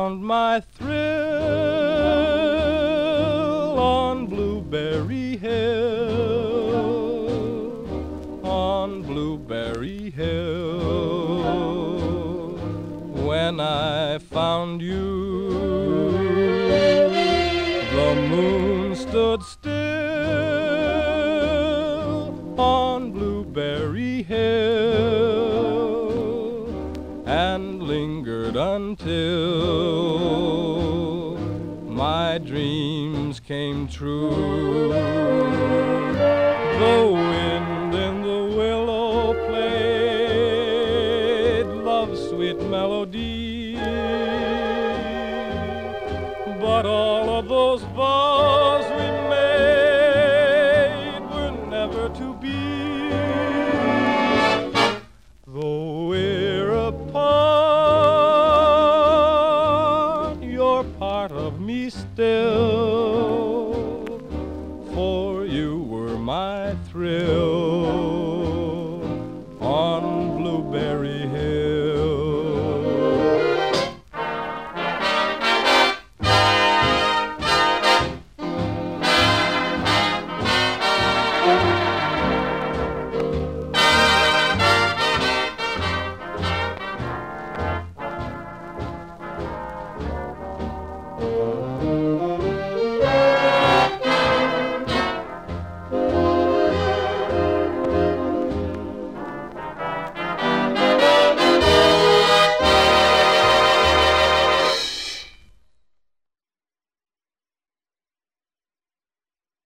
found my thrill on Blueberry Hill, on Blueberry Hill. When I found you, the moon stood still on Blueberry Hill and lingered until my dreams came true. The wind in the willow played love's sweet melody, but all of those vows we made were never to be. Though we're apart, you're part of me still, for you were my thrill.